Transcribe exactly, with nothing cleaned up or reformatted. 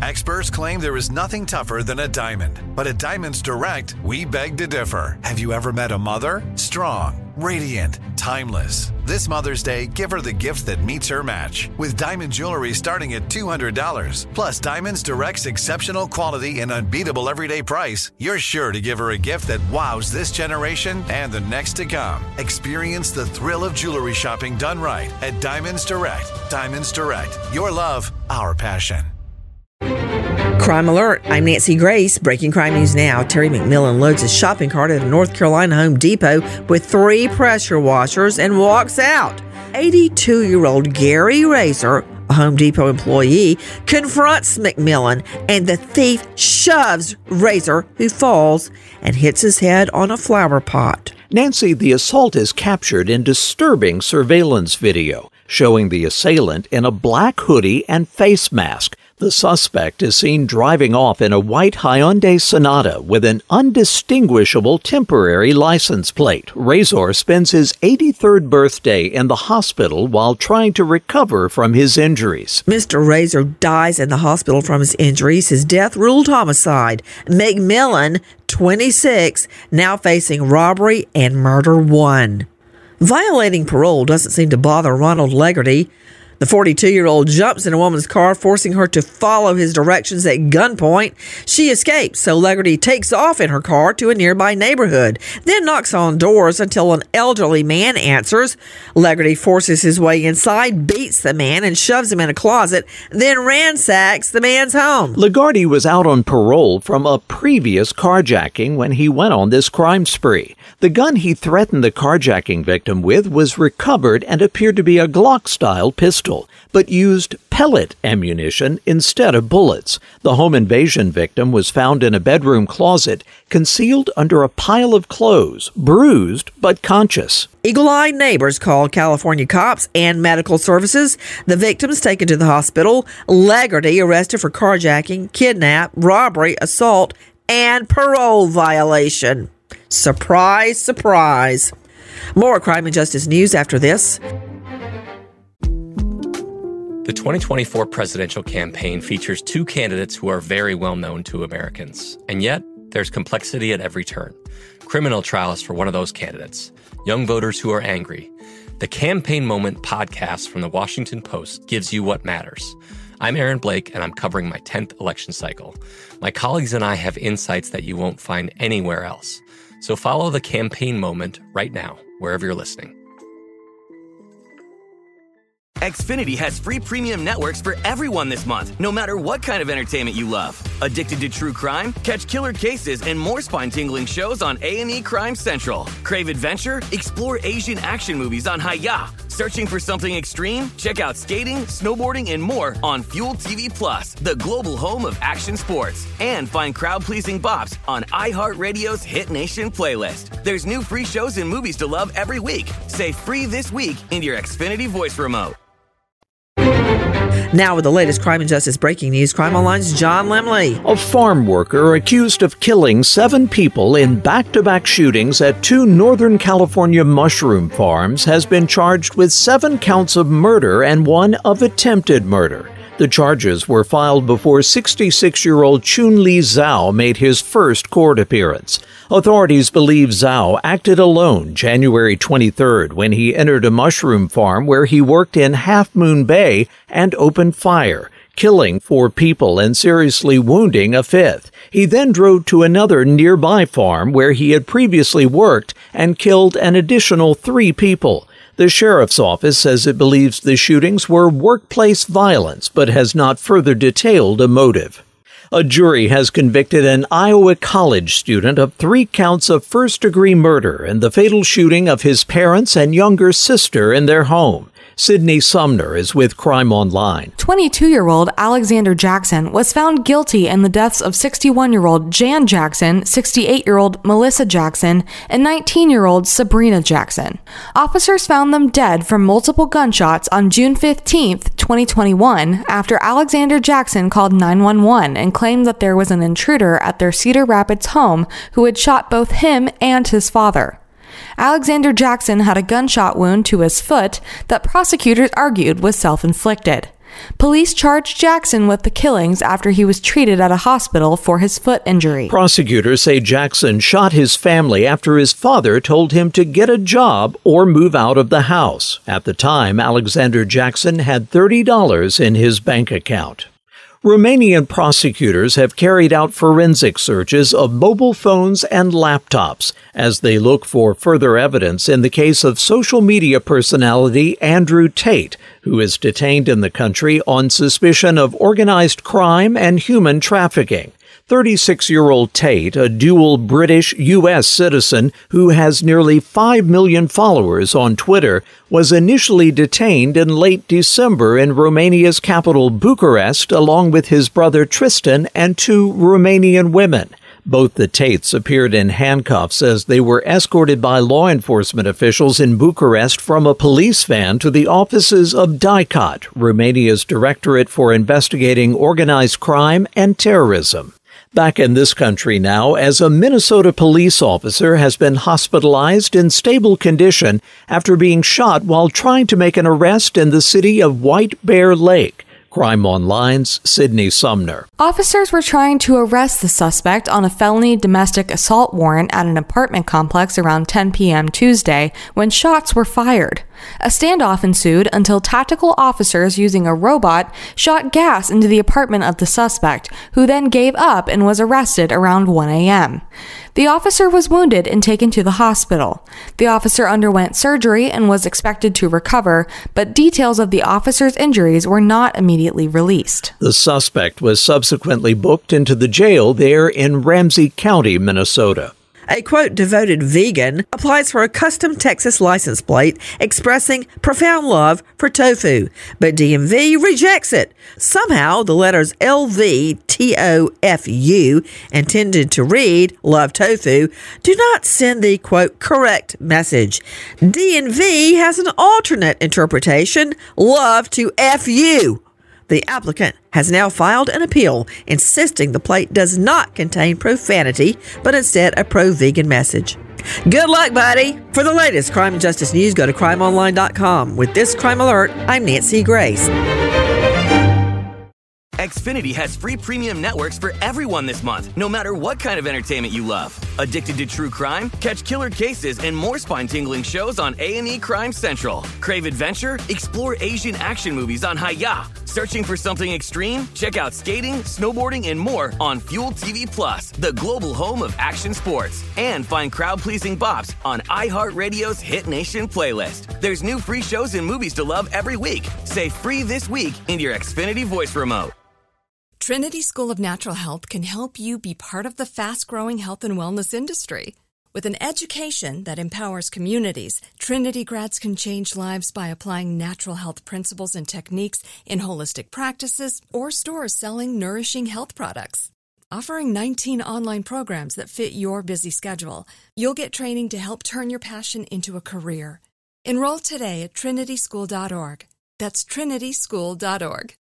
Experts claim there is nothing tougher than a diamond. But at Diamonds Direct, we beg to differ. Have you ever met a mother? Strong, radiant, timeless. This Mother's Day, give her the gift that meets her match. With diamond jewelry starting at two hundred dollars. Plus Diamonds Direct's exceptional quality and unbeatable everyday price, you're sure to give her a gift that wows this generation and the next to come. Experience the thrill of jewelry shopping done right at Diamonds Direct. Diamonds Direct. Your love, our passion. Crime Alert, I'm Nancy Grace. Breaking crime news now. Terry McMillan loads his shopping cart at a North Carolina Home Depot with three pressure washers and walks out. eighty-two-year-old Gary Razor, a Home Depot employee, confronts McMillan, and the thief shoves Razor, who falls and hits his head on a flower pot. Nancy, the assault is captured in disturbing surveillance video, showing the assailant in a black hoodie and face mask. The suspect is seen driving off in a white Hyundai Sonata with an undistinguishable temporary license plate. Razor spends his eighty-third birthday in the hospital while trying to recover from his injuries. Mister Razor dies in the hospital from his injuries. His death ruled homicide. McMillan, twenty-six, now facing robbery and murder one. Violating parole doesn't seem to bother Ronald Legarty. The forty-two-year-old jumps in a woman's car, forcing her to follow his directions at gunpoint. She escapes, so Legarty takes off in her car to a nearby neighborhood, then knocks on doors until an elderly man answers. Legarty forces his way inside, beats the man, and shoves him in a closet, then ransacks the man's home. Legarty was out on parole from a previous carjacking when he went on this crime spree. The gun he threatened the carjacking victim with was recovered and appeared to be a Glock-style pistol, but used pellet ammunition instead of bullets. The home invasion victim was found in a bedroom closet, concealed under a pile of clothes, bruised but conscious. Eagle-eyed neighbors called California cops and medical services. The victims taken to the hospital. Legarty arrested for carjacking, kidnap, robbery, assault, and parole violation. Surprise, surprise. More crime and justice news after this. The twenty twenty-four presidential campaign features two candidates who are very well known to Americans. And yet, there's complexity at every turn. Criminal trials for one of those candidates. Young voters who are angry. The Campaign Moment podcast from the Washington Post gives you what matters. I'm Aaron Blake, and I'm covering my tenth election cycle. My colleagues and I have insights that you won't find anywhere else. So follow the Campaign Moment right now, wherever you're listening. Xfinity has free premium networks for everyone this month, no matter what kind of entertainment you love. Addicted to true crime? Catch killer cases and more spine-tingling shows on A and E Crime Central. Crave adventure? Explore Asian action movies on Hi-Ya. Searching for something extreme? Check out skating, snowboarding, and more on Fuel T V Plus, the global home of action sports. And find crowd-pleasing bops on iHeartRadio's Hit Nation playlist. There's new free shows and movies to love every week. Say free this week in your Xfinity voice remote. Now with the latest crime and justice breaking news, Crime Online's John Lemley. A farm worker accused of killing seven people in back-to-back shootings at two Northern California mushroom farms has been charged with seven counts of murder and one of attempted murder. The charges were filed before sixty-six-year-old Chun-Li Zhao made his first court appearance. Authorities believe Zhao acted alone January twenty-third when he entered a mushroom farm where he worked in Half Moon Bay and opened fire, killing four people and seriously wounding a fifth. He then drove to another nearby farm where he had previously worked and killed an additional three people. The sheriff's office says it believes the shootings were workplace violence, but has not further detailed a motive. A jury has convicted an Iowa college student of three counts of first-degree murder in the fatal shooting of his parents and younger sister in their home. Sydney Sumner is with Crime Online. twenty-two-year-old Alexander Jackson was found guilty in the deaths of sixty-one-year-old Jan Jackson, sixty-eight-year-old Melissa Jackson, and nineteen-year-old Sabrina Jackson. Officers found them dead from multiple gunshots on June fifteenth, twenty twenty-one, after Alexander Jackson called nine one one and claimed that there was an intruder at their Cedar Rapids home who had shot both him and his father. Alexander Jackson had a gunshot wound to his foot that prosecutors argued was self-inflicted. Police charged Jackson with the killings after he was treated at a hospital for his foot injury. Prosecutors say Jackson shot his family after his father told him to get a job or move out of the house. At the time, Alexander Jackson had thirty dollars in his bank account. Romanian prosecutors have carried out forensic searches of mobile phones and laptops as they look for further evidence in the case of social media personality Andrew Tate, who is detained in the country on suspicion of organized crime and human trafficking. thirty-six-year-old Tate, a dual British U S citizen who has nearly five million followers on Twitter, was initially detained in late December in Romania's capital Bucharest along with his brother Tristan and two Romanian women. Both the Tates appeared in handcuffs as they were escorted by law enforcement officials in Bucharest from a police van to the offices of DICOT, Romania's Directorate for Investigating Organized Crime and Terrorism. Back in this country now, as a Minnesota police officer has been hospitalized in stable condition after being shot while trying to make an arrest in the city of White Bear Lake. Crime Online's Sydney Sumner. Officers were trying to arrest the suspect on a felony domestic assault warrant at an apartment complex around ten p.m. Tuesday when shots were fired. A standoff ensued until tactical officers using a robot shot gas into the apartment of the suspect, who then gave up and was arrested around one a.m. The officer was wounded and taken to the hospital. The officer underwent surgery and was expected to recover, but details of the officer's injuries were not immediately released. The suspect was subsequently booked into the jail there in Ramsey County, Minnesota. A, quote, devoted vegan applies for a custom Texas license plate expressing profound love for tofu, but D M V rejects it. Somehow, the letters L V T O F U, intended to read love tofu, do not send the, quote, correct message. D M V has an alternate interpretation, love to F U. The applicant has now filed an appeal insisting the plate does not contain profanity, but instead a pro-vegan message. Good luck, buddy! For the latest crime and justice news, go to crime online dot com. With this crime alert, I'm Nancy Grace. Xfinity has free premium networks for everyone this month, no matter what kind of entertainment you love. Addicted to true crime? Catch killer cases and more spine-tingling shows on A and E Crime Central. Crave adventure? Explore Asian action movies on Hi-Ya. Searching for something extreme? Check out skating, snowboarding, and more on Fuel T V Plus, the global home of action sports. And find crowd-pleasing bops on iHeartRadio's Hit Nation playlist. There's new free shows and movies to love every week. Say free this week in your Xfinity voice remote. Trinity School of Natural Health can help you be part of the fast-growing health and wellness industry. With an education that empowers communities, Trinity grads can change lives by applying natural health principles and techniques in holistic practices or stores selling nourishing health products. Offering nineteen online programs that fit your busy schedule, you'll get training to help turn your passion into a career. Enroll today at trinity school dot org. That's trinity school dot org.